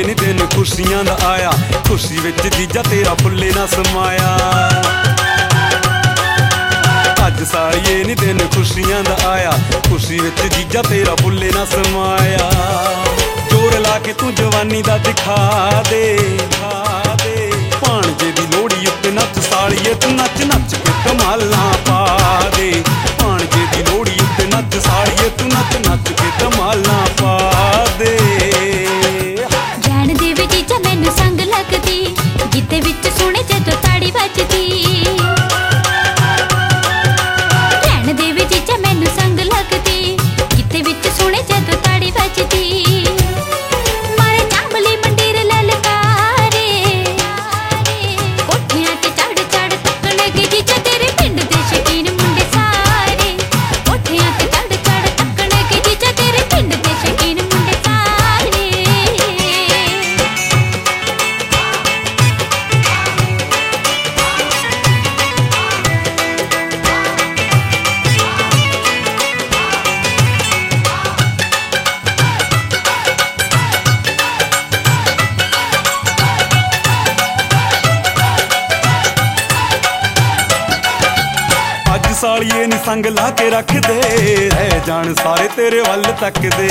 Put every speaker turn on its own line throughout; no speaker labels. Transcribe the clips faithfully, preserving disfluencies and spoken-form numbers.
नी दिन खुशियां दा आया, खुशी विच जीजा तेरा फुल्ले ना समाया। अज सालिए नी दिन खुशियां दा आया, खुशी विच जीजा तेरा फुल्ले ना समाया। जोर ला के तू जवानी दा दिखा दे, भाणजे दी लोड़ी उत्ते नच सालिए तू नच नच के कमालां पा दे। भाणजे दी लोड़ी उत्ते नच सालिए तू नच नच के कमालां पा दे।
जान दे वे जीजा मैनू संग लगदी, गीते विच सुने जदों ताड़ी बजदी। रहन दे वे जीजा मैनू संग लगदी, गीते विच सुने जदों ताड़ी बजदी। मारे चांबली मंडीर ललकारे, कोठियां ते चढ़ चढ़ तकण गे जीजा तेरे पिंड दे शकीन मुंडे सारे। कोठियां ते चढ़ चढ़ तकण गे जीजा तेरे पिंड दे शकीन मुंडे सारे।
अज सालिए नी संग ला के रख दे, रह जान सारे तेरे वल तकदे।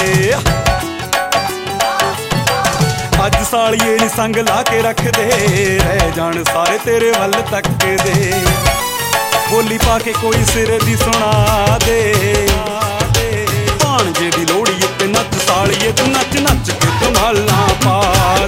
अज सालिए नी संग ला के रख दे, रह जान सारे तेरे वल तकदे। बोली पा के कोई सिर दी सुना दे, भाणजे दी लोड़ी उत्ते नच सालिए तू नच नच के कमालां पा